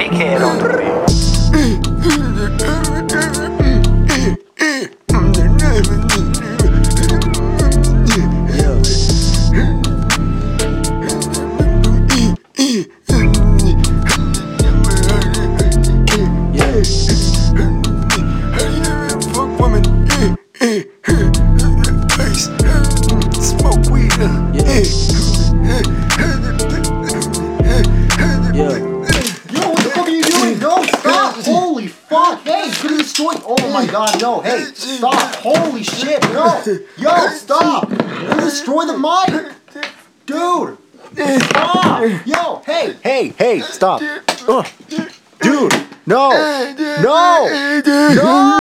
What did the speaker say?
dickhead on the Smoke weed. Yo, what the fuck are you doing? No, stop! Holy fuck! Hey, you're gonna destroy. Oh my god, no! Hey, stop! Holy shit! No! Yo, stop! You're gonna destroy the mic, dude! Stop! Yo, hey, stop! Dude, no! No! No!